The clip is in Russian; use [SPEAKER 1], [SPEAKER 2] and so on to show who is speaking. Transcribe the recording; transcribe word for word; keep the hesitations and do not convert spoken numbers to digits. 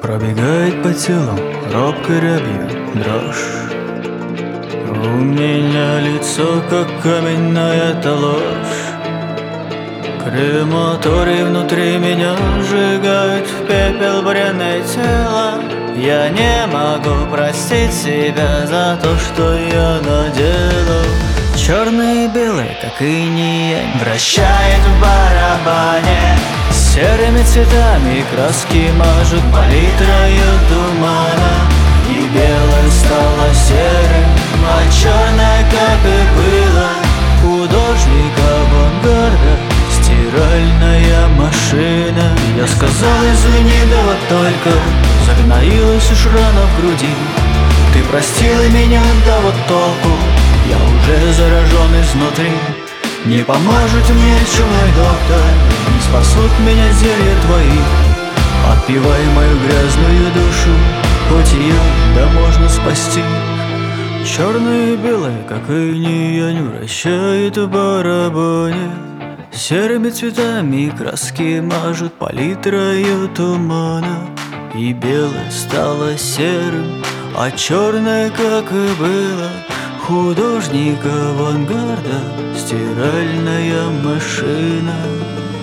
[SPEAKER 1] Пробегает по телу робкой рябью дрожь. У меня лицо, как каменная эта ложь. Крематорий внутри меня сжигает в пепел бренное тело. Я не могу простить себя за то, что я наделал. Черные и белые, как иней, вращает в барабане. Серыми цветами краски мажут палитрою тумана. И белое стало серым, а черное, как и было. Художник авангарда, стиральная машина. Я сказал, извини, да вот только загноилась уж рана в груди. Ты простила меня, да вот толку, я уже заражен изнутри. Не поможет мне чумной доктор, не спасут меня зелья твои. Отпивай мою грязную душу, хоть ее да можно спасти. Черное и белое, как иней, вращает в барабане. Серыми цветами краски мажут палитрою тумана. И белое стало серым, а черное, как и было. Художник авангарда, стиральная машина.